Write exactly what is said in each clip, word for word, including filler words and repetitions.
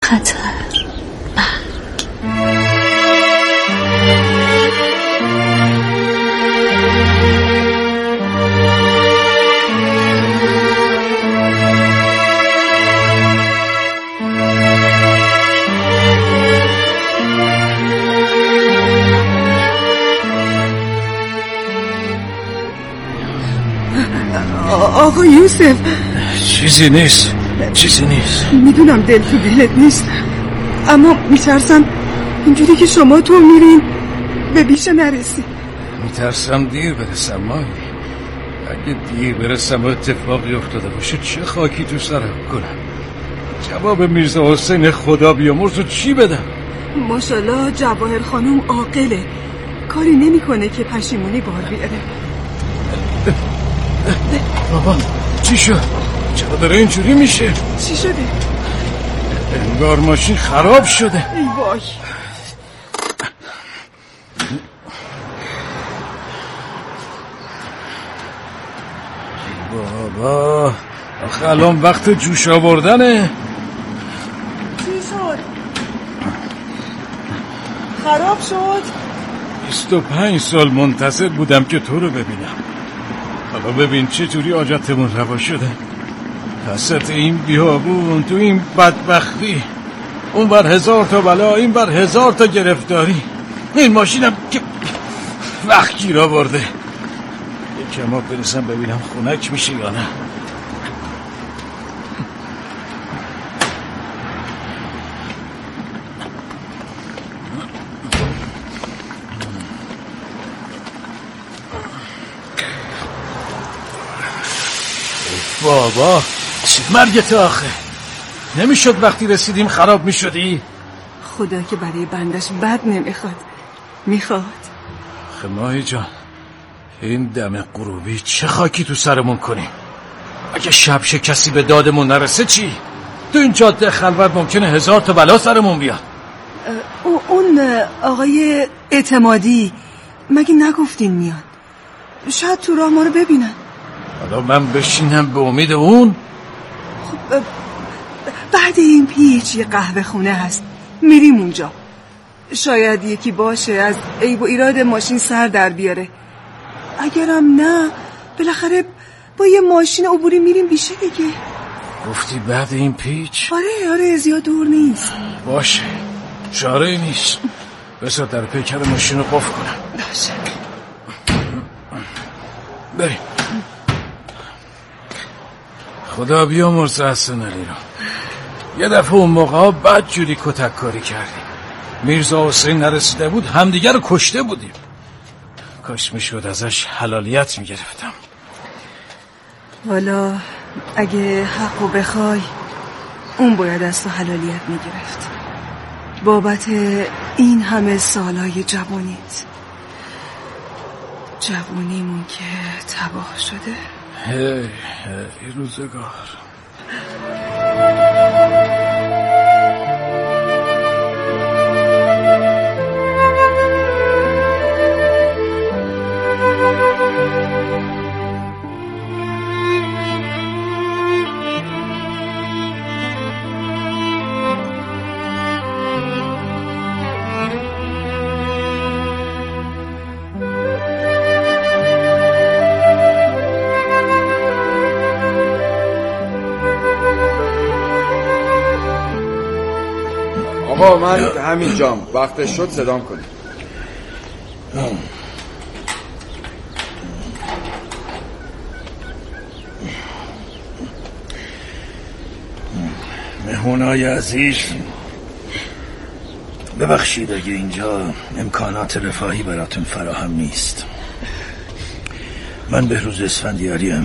خطر. آقا یوسف، چیزی نیست، چیزی نیست. میدونم دل تو دلت نیست، اما میترسم اینجوری که شما تو میرین به بیشه نرسی. میترسم دیر برسم مایی. اگه دیر برسم و اتفاقی افتاده باشه چه خاکی تو سرم کنم؟ جواب میرزا حسین خدا بیامرز رو چی بدم؟ ماشاءالله جواهر خانوم عاقله، کاری نمیکنه که پشیمونی بار بیاره. بابا چی شد؟ چرا داره اینجوری میشه؟ چی شده؟ انگار ماشین خراب شده. ای وای. بابا آخه الان وقت جوش آوردنه. چی شد؟ خراب شد؟ بیست و پنج سال منتظر بودم که تو رو ببینم. حالا ببین چه جوری حاجتمون روا شده. وسط این بیابون، تو این بدبختی، اون بر هزار تا بلا، این بر هزار تا گرفتاری. این ماشینم که وقت گیر آورده. یکی ما برسم ببینم خونک میشه یا نه. بابا چه مرگت آخه؟ نمیشد وقتی رسیدیم خراب میشدی؟ خدا که برای بندش بد نمیخواد، میخواد. خماهی جان، این دم غروبی چه خاکی تو سرمون کنیم؟ اگه شب شه کسی به دادمون نرسه چی؟ تو این جاده خلوت ممکنه هزار تا بلا سرمون بیاد. اون آقای اعتمادی مگه نگفتین میاد؟ شاید تو راه ما رو ببینن. حالا من بشینم به امید اون؟ خب بعد این پیچ یه قهوه خونه هست، میریم اونجا. شاید یکی باشه از عیب و ایراد ماشین سر در بیاره. اگرم نه بالاخره با یه ماشین عبوری میریم بیشه دیگه. گفتی بعد این پیچ؟ آره آره زیاد دور نیست. باشه چاره نیست. بسا در پیکر ماشین رو قفل کنم. باشه بریم. خدا بیامرز حسن علی رو. یه دفعه اون موقع ها بد جوری کتک کاری کردیم. میرزا حسین نرسیده بود همدیگر رو کشته بودیم. کاش میشد ازش حلالیت میگرفتم. والا اگه حقو بخوای اون باید از تو حلالیت میگرفت بابت این همه سالای جوانیت. جوانیمون که تباه شده. هی هی روزگار. آقا من همین جام وقتش شد صدام کنید. مهمونای عزیز ببخشید اگه اینجا امکانات رفاهی براتون فراهم نیست. من بهروز اسفندیاریم.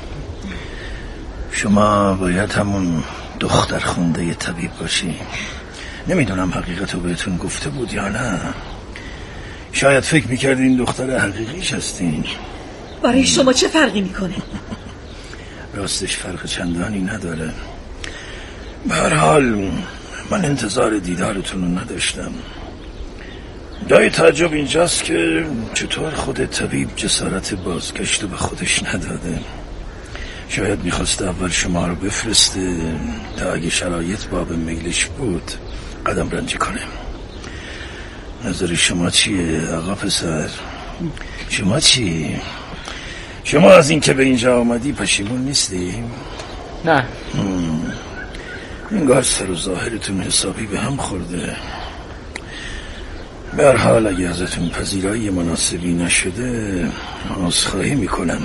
شما باید همون دختر خونده طبیب باشی. نمیدونم حقیقتو بهتون گفته بود یا نه. شاید فکر میکردین این دختر حقیقیش هستین. برای شما چه فرقی میکنه؟ راستش فرق چندانی نداره. به هر حال من انتظار دیدارتون رو نداشتم. جای تعجب اینجاست که چطور خود طبیب جسارت بازگشت به خودش نداده. شاید میخواسته اول شما رو بفرسته تا اگه شرایط باب میلش بود قدم رنجی کنه. نظر شما چیه آقا پسر؟ شما چی؟ شما از این که به اینجا آمدی پشیمون نیستی؟ نه. انگار سر و ظاهرتون حسابی به هم خورده. به هر حال اگه ازتون پذیرایی مناسبی نشده عذرخواهی میکنم.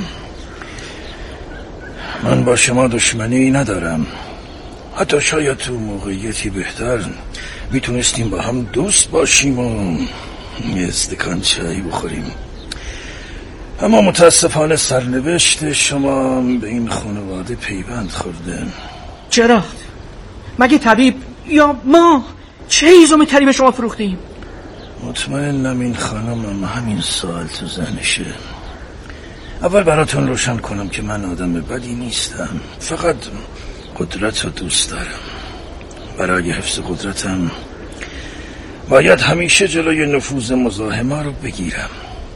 من با شما دشمنی ندارم، حتی شاید تو موقعیتی بهتر میتونستیم با هم دوست باشیم و یه استکان چای بخوریم، اما متاسفانه سرنوشت شما به این خانواده پیوند خورده. چرا؟ مگه طبیب یا ما چه ایزوم تری به شما فروختیم؟ مطمئنم این خانم همین سوال تو ذهنشه. اول براتون روشن کنم که من آدم بدی نیستم، فقط قدرت رو دوست دارم. برای حفظ قدرتم باید همیشه جلوی نفوذ مزاحمه رو بگیرم.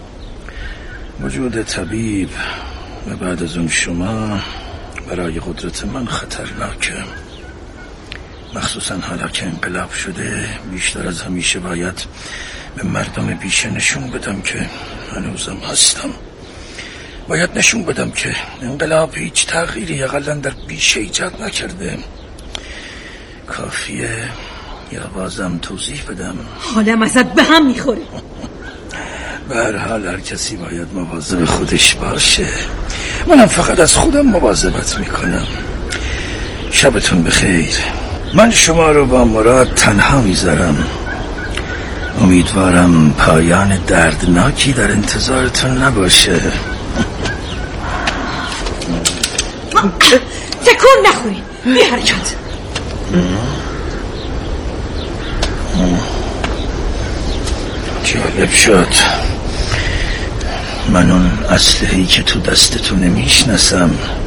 وجود طبیب و بعد از اون شما برای قدرت من خطرناکه، مخصوصا حالا که انقلاب شده. بیشتر از همیشه باید به مردم بیشه نشون بدم که هنوزم هستم. باید نشون بدم که انقلاب هیچ تغییری اقلا در بیشه ایجاد نکرده. کافیه یا بازم توضیح بدم؟ حالم ازت به هم میخوره. به هر حال هر کسی باید مواظب خودش باشه. منم فقط از خودم مواظبت میکنم. شبتون بخیر. من شما رو با مراد تنها میذارم. امیدوارم پایان دردناکی در انتظارتون نباشه. تکون نخورین، بی حرکت. جالب شد. من اون اسلحه‌ای که تو دستتون نمیشناسم.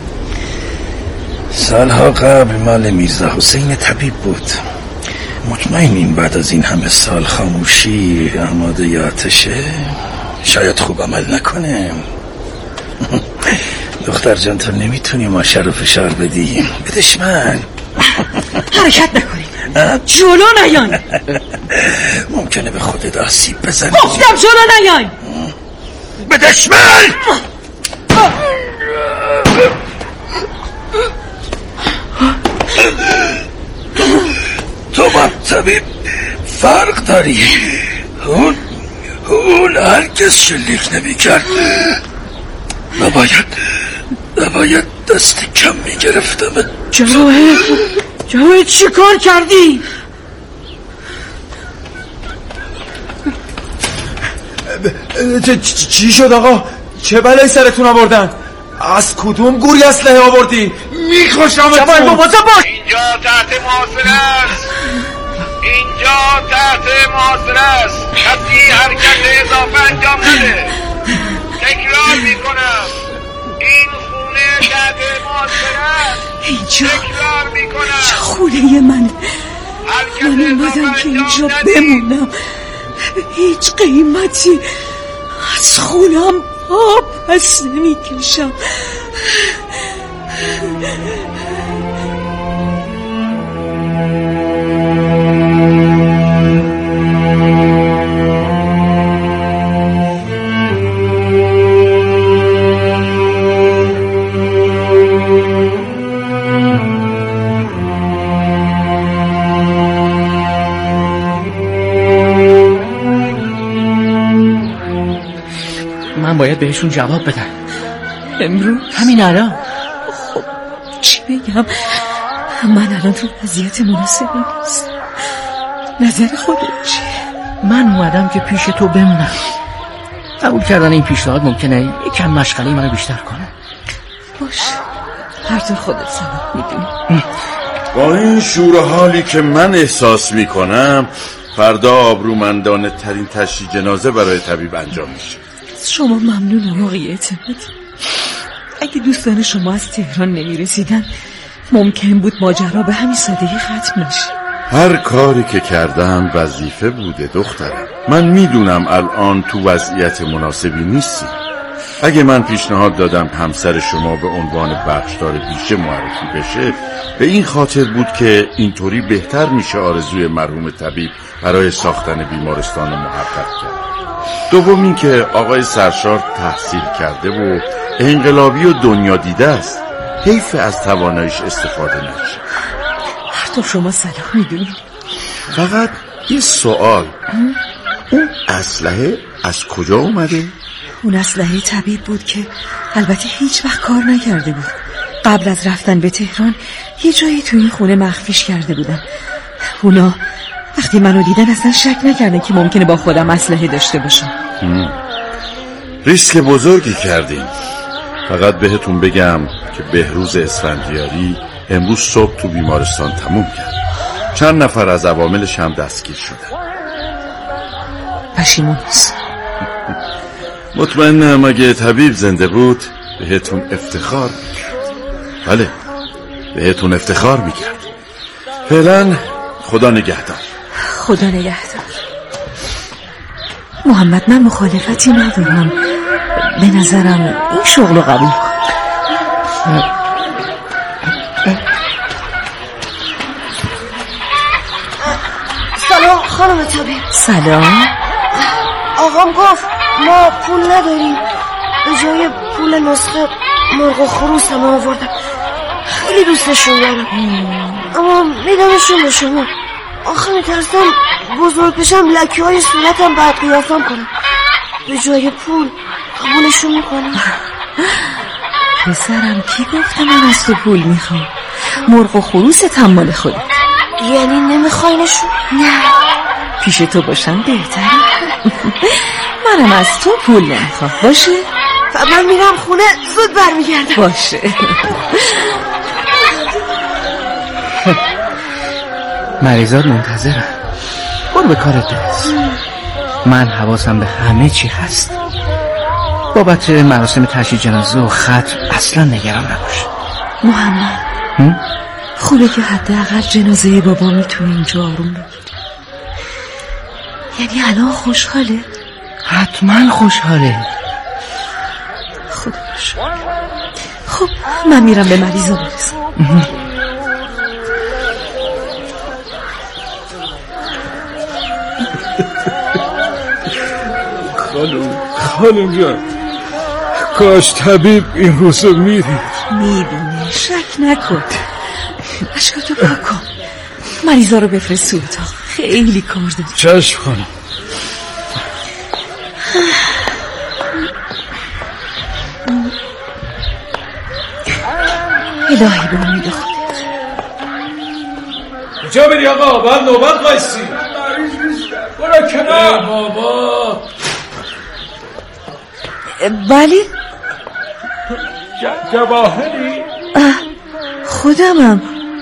سالها قبل مال میرزا حسین طبیب بود. مطمئنین بعد از این همه سال خاموشی آماده ی آتشه؟ شاید خوب عمل نکنه. دختر جان تو نمیتونی ماشه رو فشار بدی. به دشمن حرکت نکنین، جلو نیاین. ممکنه به خودت آسیب بزنی. گفتم جلو نیاین. به دشمن. تو با طبیب فرق داری. اون اون هرگز شلیک نمی کرد. نباید نباید دست کم می گرفتم. جواهر جواهر چی کار کردی؟ چی شد آقا؟ چه بلایی سرتون آوردن؟ از کدوم گوری اسلحه آوردی؟ میکشم جواهر مواظب باش. اینجا تحت محاصره است. اینجا تحت محاصره است. کسی حرکت اضافه انجام نده. تکرار میکنم این خونه تحت محاصره است. اینجا تکرار میکنم خونه من. من اومدم که اینجا بمونم. هیچ قیمتی از خونم پا پس نمی کشم. من باید بهشون جواب بدم. امروز همین الان. خب چی بگم؟ من الان تو وضعیت مناسبی نیست. نظر خودت چیه؟ من اومدم که پیش تو بمونم. قبول کردن این پیشنهاد ممکنه یکم مشغله منو بیشتر کنه. باش، هر طور خودت سبب میدونی. با این شور حالی که من احساس میکنم فردا آبرومندانه ترین تشییع جنازه برای طبیب انجام میشه. شما ممنونم آقای اعتمادی. اگه دوستان شما از تهران نمیرسیدن ممکن بود ماجرا به همین سادگی ختم نشه. هر کاری که کردم وظیفه بوده دخترم. من میدونم الان تو وضعیت مناسبی نیستی. اگه من پیشنهاد دادم همسر شما به عنوان بخشدار بیشه معرفی بشه، به این خاطر بود که اینطوری بهتر میشه آرزوی مرحوم طبیب برای ساختن بیمارستان رو محقق کرد. دوم این که آقای سرشار تحصیل کرده و انقلابی و دنیا دیده است، حیف از تواناییش استفاده نشه. هر تو شما صلاح میدونید. فقط یه سوال، اون اسلحه از کجا اومده؟ اون اسلحه طبیب بود که البته هیچ وقت کار نکرده بود. قبل از رفتن به تهران یه جایی تو این خونه مخفیش کرده بودن. اونا وقتی منو دیدن اصلا شک نکردن که ممکنه با خودم اسلحه داشته باشم. ریسک بزرگی کردیم. فقط بهتون بگم که بهروز اسفندیاری امروز صبح تو بیمارستان تموم کرد. چند نفر از عواملش هم دستگیر شدن. پشیمون است. مطمئنم اگه طبیب زنده بود بهتون افتخار میکرد. بله، بهتون افتخار میکرد. فعلا خدا نگهدار. خدا نگهدار. محمد، من مخالفتی ندارم. به نظرم این شغل رو قبول کن. سلام خانم طبیب. سلام. آقام گفت ما پول نداریم، به جای پول نسخه مرغ و خروس هم آوردم. خیلی دوستشون دارم، اما میدمشون به شما. آخه میترسم بزرگ بشم لکه های صورتم بعد قیافم کنم. به جای پول قبولشون میکنم. پسرم کی گفته من از تو پول میخوام؟ مرغ و خروست هم مال خودت. یعنی نمیخواینشون؟ نه، پیش تو باشم بهتره. منم از تو پول نمیخوام. باشه؟ و من میرم خونه، زود برمیگردم. باشه. مریضات منتظرم. برو به کارت برس. من حواسم به همه چی هست. بابت مراسم تشییع جنازه و ختم اصلا نگران نباش. محمد، خوبه که حداقل جنازه بابا میتونه اینجا آروم بگیره. یعنی الان خوشحاله؟ حتما خوشحاله. خدا شکر. خب من میرم به مریضا برسم. خانم خانم جان، کاش طبیب این روزو میدید. میدونه، شک نکن. اشکاتو پاک کن. مریضا رو بفرست تو اتاق، خیلی کار داری. چشم خانم. الهی به امید خودت. کجا بری آقا؟ باید نوبت بایستی. برو کنار بابا. ولی جواهری؟ خودمم.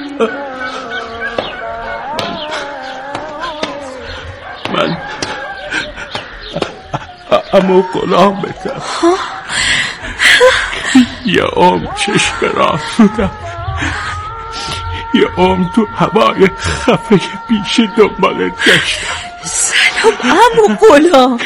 من امو غلام بتم. یه عمر چشم راه بودم، یه عمر تو هوای خفه بیشه دنبالت گشتم. سلام عمو غلام.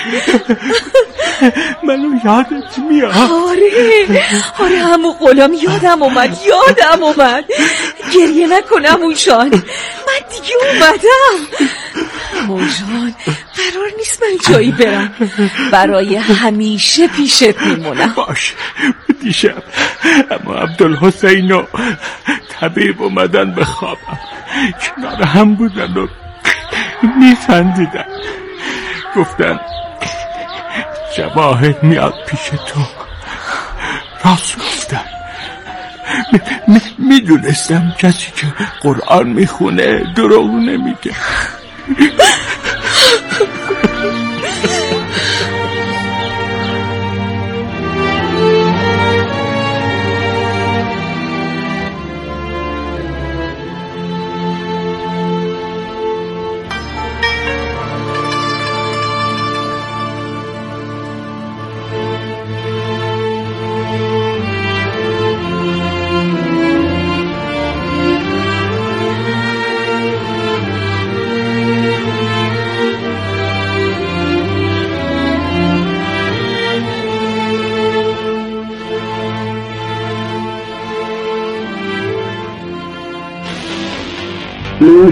منو یادت میاد؟ آره آره عمو غلام، یادم اومد یادم اومد. گریه نکن عمو جان، من دیگه اومدم. عمو جان قرار نیست من جایی برم، برای همیشه پیشت میمونم. باش. دیشب اما عبدالحسین و طبیب اومدن به خوابم، کنار هم بودن و میخندیدن، گفتن جواهر میاد پیش تو. راست گفتن. میدونستم می کسی که قرآن میخونه دروغ نمیگه.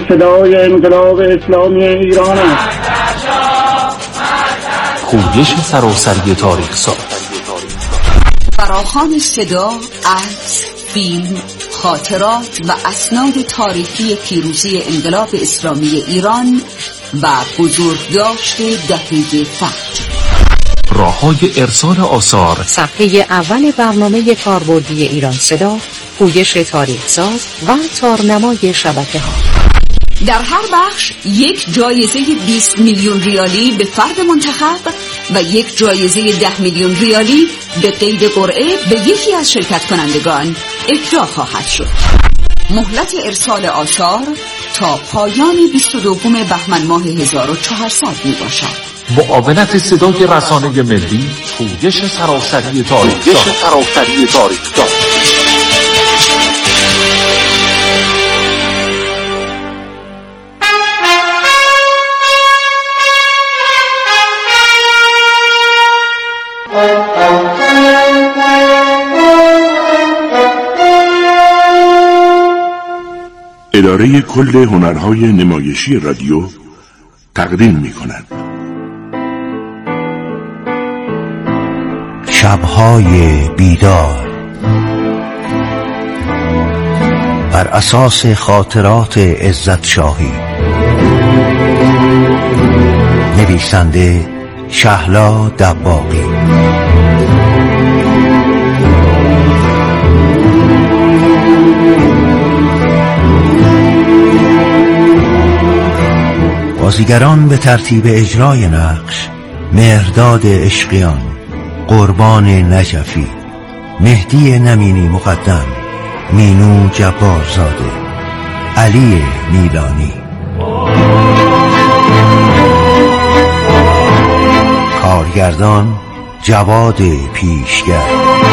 صدای انقلاب اسلامی ایران است. خویش سراسری تاریخ ساز. فراخوان صدا، عکس، فیلم، خاطرات و اسناد تاریخی پیروزی انقلاب اسلامی ایران و بزرگداشت دهه فتح. راه‌های ارسال آثار. صفحه اول برنامه کاربردی ایران صدا، پویش تاریخ ساز و تارنمای شبکه ها. در هر بخش یک جایزه بیست میلیون ریالی به فرد منتخب و یک جایزه ده میلیون ریالی به قید قرعه به یکی از شرکت کنندگان اهدا خواهد شد. مهلت ارسال آثار تا پایان بیست و دوم بهمن ماه هزار و چهارصد می باشد. معاونت صدای رسانه ملی، پویش سراسری تاریخ سراسری تاریخ اداره کل هنرهای نمایشی رادیو تقدیم می کند شب‌های بیدار بر اساس خاطرات عزت شاهی. نویسنده شهلا دباغی. بازیگران به ترتیب اجرای نقش: مهرداد عشقیان، قربان نجفی، مهدی نمینی مقدم، مینو جبارزاده، علی میلانی. کارگردان جواد پیشگر.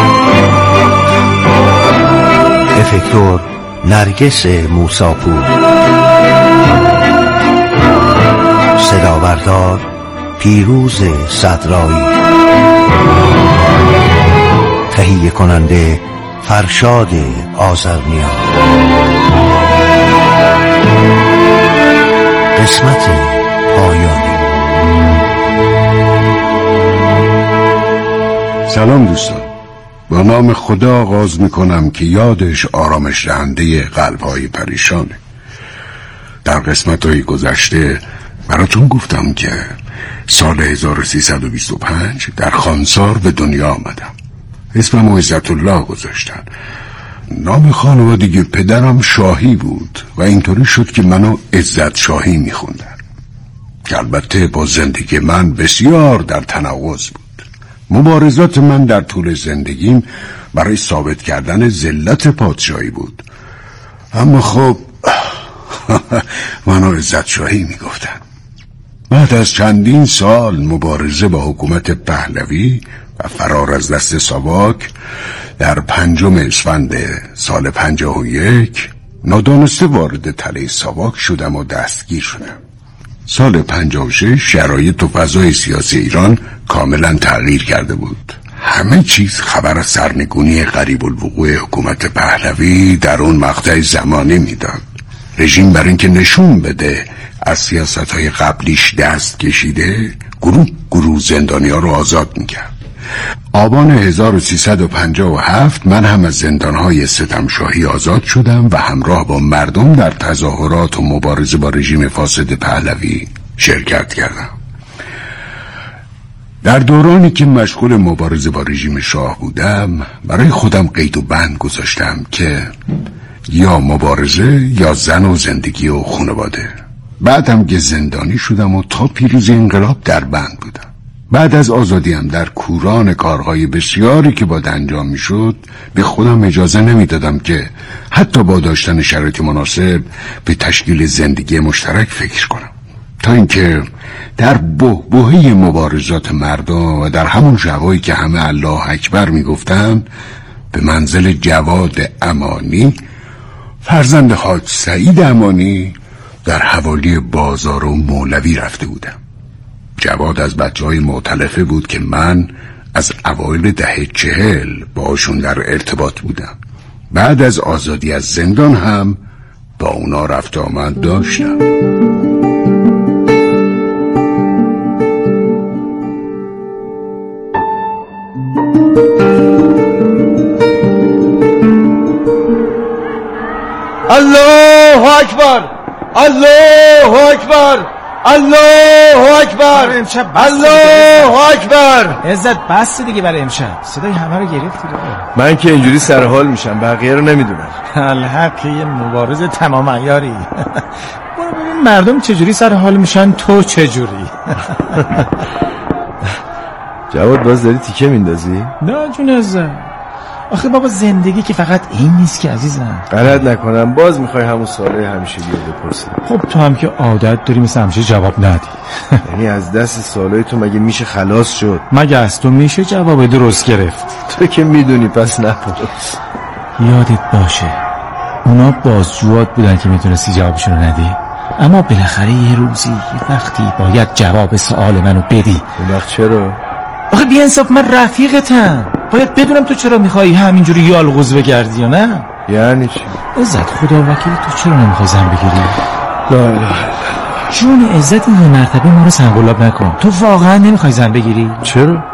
افکتور نرگس موساپور. صداوردار پیروز صدرایی. تهیه کننده فرشاد آذرنیا. قسمت پایانی. سلام دوستان، با نام خدا آغاز میکنم که یادش آرامش دهنده قلب‌های پریشانه. در قسمت‌های گذشته براتون گفتم که سال هزار و سیصد و بیست و پنج در خانسار به دنیا آمدم. اسمم عزت الله گذاشتن. نام خانوادگی پدرم شاهی بود و اینطوری شد که منو عزت شاهی میخوندن، که البته با زندگی من بسیار در تناقض بود. مبارزات من در طول زندگیم برای ثابت کردن ذلت پادشاهی بود، اما خب منو عزت شاهی میگفتن. بعد از چندین سال مبارزه با حکومت پهلوی و فرار از دست ساواک در پنجم اسفند سال پنجاه و یک نادانسته وارد تله ساواک شدم و دستگیر شدم. سال پنجاه و شش شرایط و فضای سیاسی ایران کاملا تغییر کرده بود. همه چیز خبر از سرنگونی قریب الوقوع حکومت پهلوی در اون مقطع زمانی میداد. رژیم برای اینکه نشون بده از سیاست‌های قبلیش دست کشیده، گروه گروه زندانی‌ها رو آزاد میکرد. آبان هزار و سیصد و پنجاه و هفت من هم از زندان‌های ستمشاهی آزاد شدم و همراه با مردم در تظاهرات و مبارزه با رژیم فاسد پهلوی شرکت کردم. در دورانی که مشغول مبارزه با رژیم شاه بودم، برای خودم قید و بند گذاشتم که یا مبارزه یا زن و زندگی و خانواده. بعدم که زندانی شدم و تا پیروزی انقلاب در بند بودم. بعد از آزادیم در کوران کارهای بسیاری که باید انجام می شد به خودم اجازه نمی دادم که حتی با داشتن شرایط مناسب به تشکیل زندگی مشترک فکر کنم، تا اینکه در بحبوحه مبارزات مردم و در همون جوایی که همه الله اکبر می گفتن به منزل جواد امانی، فرزند حاج سعید امانی، در حوالی بازار و مولوی رفته بودم. جواد از بچه های مؤتلفه بود که من از اوایل دهه چهل باشون در ارتباط بودم. بعد از آزادی از زندان هم با اونا رفت آمد داشتم. الله اکبر، الله اکبر، الله اکبر، امشب الله اکبر. عزت بس دیگه برای امشب، صدای همه رو گرفتی. من که اینجوری سر حال میشم، بقیه رو نمیدونم. الحق یه مبارز تمام عیاری. برو ببین مردم چجوری سر حال میشن، تو چجوری. جواد باز داری تیکه میندازی؟ نه جون عزت، آخه بابا زندگی که فقط این نیست که عزیزم. غلط نکنم باز میخوای همون سواله همیشه رو بپرسی. خب تو هم که عادت داری مثل همیشه جواب ندی. یعنی از دست سوالای تو مگه میشه خلاص شد؟ مگه از تو میشه جواب درست گرفت؟ تو که میدونی پس نپرس. یادت باشه اونا بازجوات بودن که میتونستی جوابشون رو ندی، اما بالاخره یه روزی یه وقتی باید جواب سوال منو بدی. اون وقت چرا؟ آخه بی انصاف من رفیقتم، باید بدونم تو چرا میخوایی همینجوری یالغوز بگردی یا نه. یعنی چی؟ عزت خدا وکیل تو چرا نمیخوای زن بگیری؟ لا اله جون عزت این مرتبه ما رو سنگولاب نکن. تو واقعا نمیخوای زن بگیری؟ چرا؟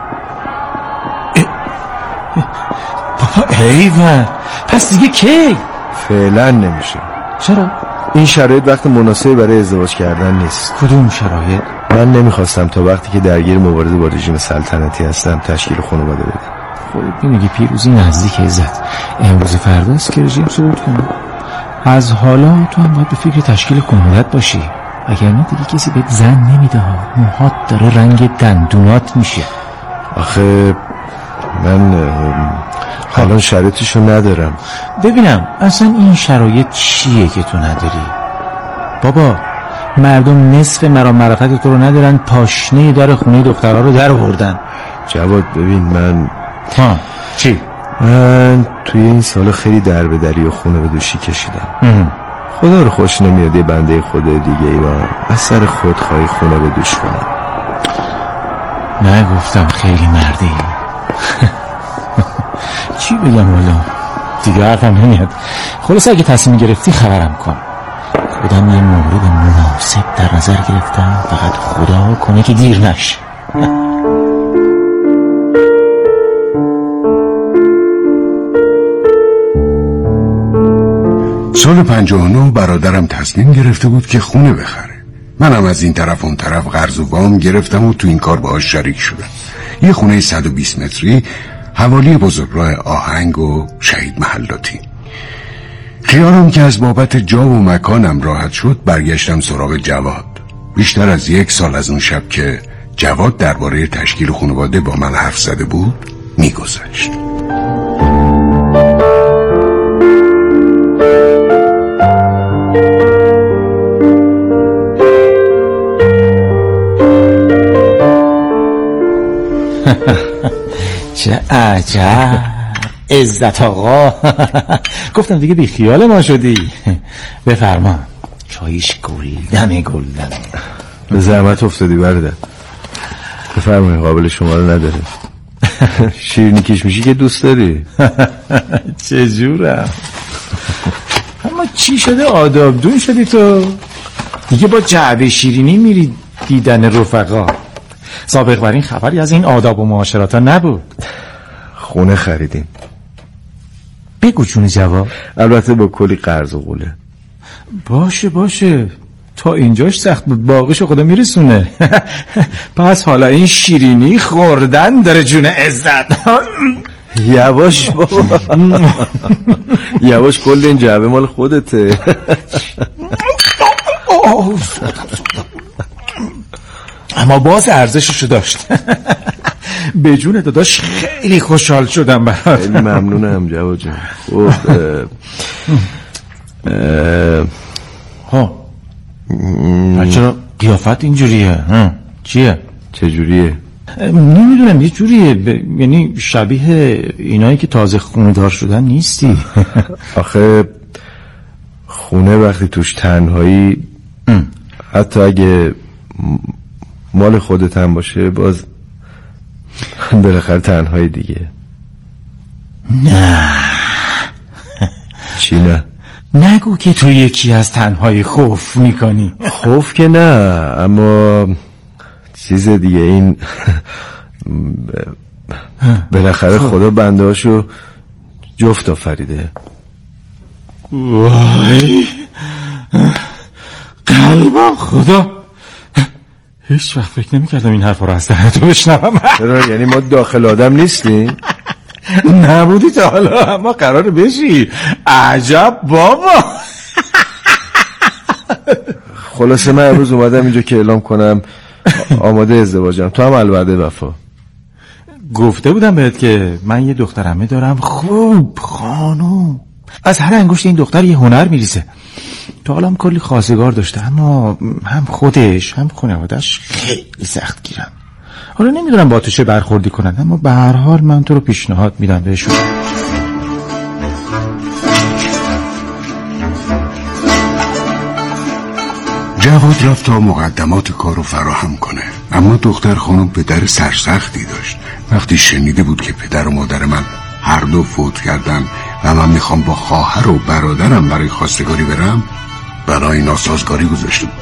بابا ایوان پس دیگه کی؟ فعلا نمیشه. چرا؟ این شرایط وقت مناسبی برای ازدواج کردن نیست. کدوم شرایط؟ من نمیخواستم تا وقتی که درگیر مبارزه با رژیم سلطنتی هستم تشکیل خانواده بدم. خب میگی پیروزی نزدیک عزت، امروز فرداست که رژیم صعود کنه. از حالا تو هم باید به فکر تشکیل خانواده باشی، وگرنه دیگه کسی بهت زن نمیده. موهات داره رنگ دندونات میشه. آخه من الان شرایطشو ندارم. ببینم اصلا این شرایط چیه که تو نداری؟ بابا مردم نصف مرام معرفت تو رو ندارن، پاشنه در خونه دخترها رو در آوردن. جواد ببین من ها چی؟ من توی این سال خیلی در به دری و خونه به دوشی کشیدم. ام. خدا رو خوش نمیاد یه بنده خدا دیگه ای با از سر خودخواهی خونه به دوش کنم. نه گفتم خیلی مردی. چی بگم والا دیگه حرفم نمیاد. خلاصه اگه تصمیم گرفتی خبرم کن. خودم یه مورد مناسب در نظر گرفتم، فقط خدا کنه که دیر نشه. سال پنجاه و نه برادرم تصمیم گرفته بود که خونه بخره. منم از این طرف اون طرف قرض و وام گرفتم و تو این کار باهاش شریک شدم. یه خونه صد و بیست متری حوالی بزرگراه آهنگ و شهید محلاتی. خیالم که از بابت جا و مکانم راحت شد، برگشتم سراغ جواد. بیشتر از یک سال از اون شب که جواد درباره تشکیل خانواده با من حرف زده بود میگذشت. چه عجب عزت آقا. گفتم دیگه بی خیال ما شدی. بفرما چایش گلدمه گلدمه. به زحمت افتادی برادر. بفرمایید قابل شما رو نداره. شیرینی کشمشی که دوست داری. چجورم؟ اما چی شده آداب دون شدی تو؟ دیگه با جعبه شیرینی میری دیدن رفقا. سابق بر این خبری از این آداب و معاشرات ها نبود. خونه خریدیم. بگو چون جواب. البته با کلی قرض و قوله. باشه باشه تا اینجاش سخت بود، باقیشو خدا میرسونه. پس حالا این شیرینی خوردن داره جون عزت. یواش بابا. یواش، کل این جعبه مال خودته. اما باز ارزششو داشت. به جون داداش خیلی خوشحال شدم برات. خیلی ممنونم جواد جان. ها چرا قیافت اینجوریه؟ چیه؟ چجوریه؟ نمیدونم یه جوریه ب... یعنی شبیه اینایی که تازه خونه دار شدن نیستی. آخه خونه وقتی توش تنهایی ام. حتی اگه مال خودت هم باشه باز بالاخره تنهایی دیگه. نه. چی نه؟ نگو که تو یکی از تنهای خوف میکنی. خوف که نه، اما چیز دیگه. این بالاخره خدا بنده هاشو جفت آفریده. وای قلبم خدا، هیچ وقت فکر نمی کردم این حرفا رو از دهن تو بشنوم. چرا؟ یعنی ما داخل آدم نیستیم؟ نبودی تا حالا، اما قراره بشی. عجب بابا. خلاصه من امروز اومدم اینجا که اعلام کنم آماده ازدواجم. تو هم الوعده وفا. گفته بودم بهت که من یه دختر عمه دارم خوب خانوم، از هر انگشت این دختر یه هنر میریزه. تا حالا هم کلی خواستگار داشته، اما هم خودش هم خانواده‌اش خیلی سخت گیرن. حالا نمیدونم با تو چه برخوردی کنن، اما به هر حال من تو رو پیشنهاد میدم بهشون. جواد رفت تا مقدمات کارو فراهم کنه، اما دختر خانم پدر سرسختی داشت. وقتی شنیده بود که پدر و مادر من هر دو فوت کردن و من میخوام با خواهر و برادرم برای خواستگاری برم، برای ناسازگاری گذاشته بود.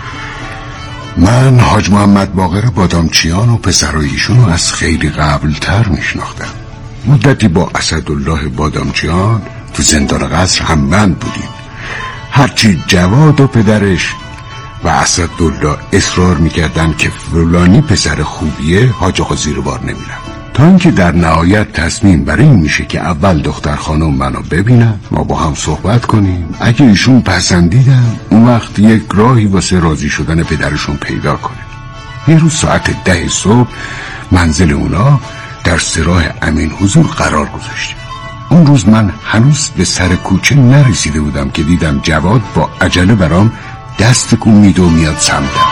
من حاج محمد باقر بادامچیان و پسرایشون رو از خیلی قبل تر میشناختم. مدتی با اسدالله بادامچیان تو زندان قصر همبند بودیم. هرچی جواد و پدرش و اسدالله اصرار میکردن که فلانی پسر خوبیه، حاج آقا زیر بار نمیرم. تا اینکه در نهایت تصمیم بر این میشه که اول دختر خانم منو ببینن، ما با هم صحبت کنیم. اگه ایشون پسندیدن، اون وقت یک راهی واسه راضی شدن پدرشون پیدا کنیم. یه روز ساعت ده صبح منزل اونا در سراح امین حضور قرار گذاشتیم. اون روز من هنوز به سر کوچه نرسیده بودم که دیدم جواد با عجله برام دست کن میده و میاد سمتم.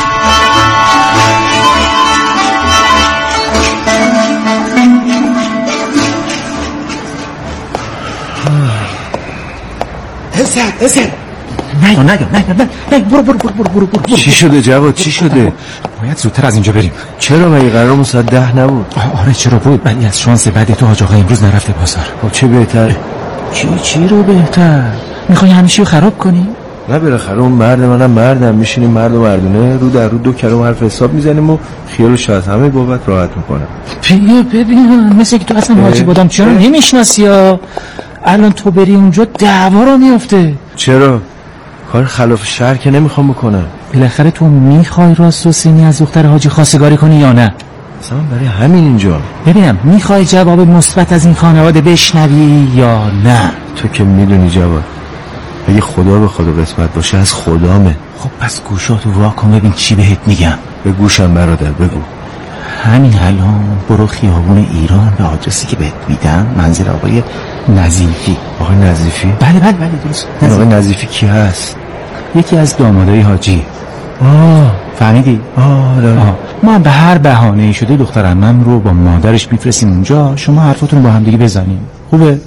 حسن حسن نگو نگو نگو نگو برو برو برو برو برو. چی شده جواد؟ چی شده؟ باید زودتر از اینجا بریم. چرا؟ مگه قرارمون ساعت ده نبود؟ آره چرا بود، ولی از شانس بعد تو حاج آقا امروز نرفته بازار. خب چه بهتر؟ چی چی رو بهتر؟ میخوای همیشه رو خراب کنی؟ نه بالاخره اون مرد منم مردم، میشینیم مرد و مردونه رو در رو دو کلمه حرف حساب میزنیم و خیالش از همه بابت راحت میکنم. بیا ببین، مثل که تو اصلا حاجی بادامچیان رو نمیشناسی یا الان تو بری اونجا دعوا رو میفته. چرا؟ کار خلاف شرع که نمیخوام بکنم. بالاخره تو میخوای راست و سینی از دختر حاجی خواستگاری کنی یا نه؟ اصلا برای همین اینجا. ببینم میخوای جواب مثبت از این خانواده بشنوی یا نه؟ تو که میدونی جواد، اگه خدا به خدا قسمت باشه از خدامه. خب پس گوشاتو وا کن ببین چی بهت میگم. به گوشم برادر بگو. همین الان برو خیابون ایران به آدرسی که بهت میدم، منزل آقای نظیفی. آقای نظیفی؟ بله بله بله درست. آقای نظیفی کی هست؟ یکی از دامادای حاجی. آه فهمیدی؟ آه داره. آه. ما هم به هر بهانه‌ای شده دختر عمم رو با مادرش میفرستیم اونجا، شما حرفاتون رو با هم دیگه بزنیم. خوبه؟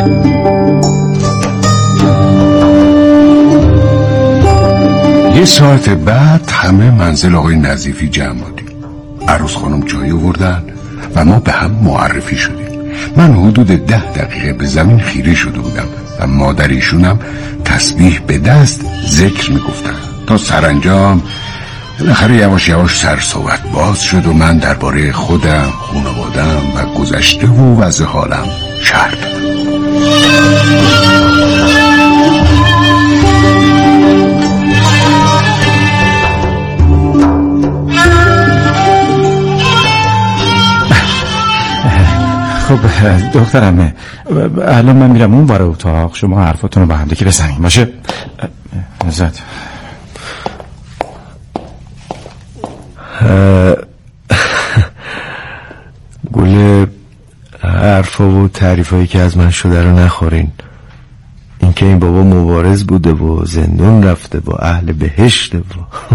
یه ساعت بعد همه منزل آقای نظیفی جمع بودیم. عروس خانم چای آوردن و ما به هم معرفی شدیم. من حدود ده دقیقه به زمین خیره شده بودم و مادریشونم تسبیح به دست ذکر میگفتن تا سرانجام بالاخره یواش یواش سر صحبت باز شد و من درباره خودم، خانواده‌ام و گذشته و وضع حالم شرح دادم. خب دخترمه، الان من میرم اون ور اتاق، شما حرفاتون رو با هم دیگه بزنین باشه؟ نزد گله حرفا و تعریفایی که از من شده رو نخورین. این که این بابا مبارز بوده و زندون رفته و اهل بهشته و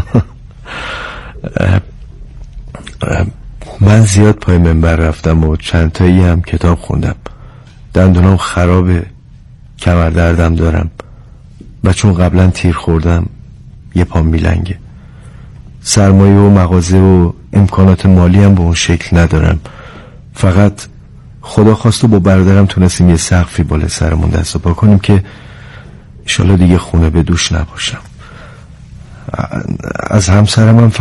من زیاد پای منبر رفتم و چند تایی هم کتاب خوندم. دندونام خرابه، کمر دردم دارم و چون قبلا تیر خوردم یه پام میلنگه. سرمایه و مغازه و امکانات مالی هم به اون شکل ندارم. فقط خدا خواست و با برادرم تونستیم یه سقفی بالا سرمون دست و پا کنیم که انشالله دیگه خونه به دوش نباشم. از همسر من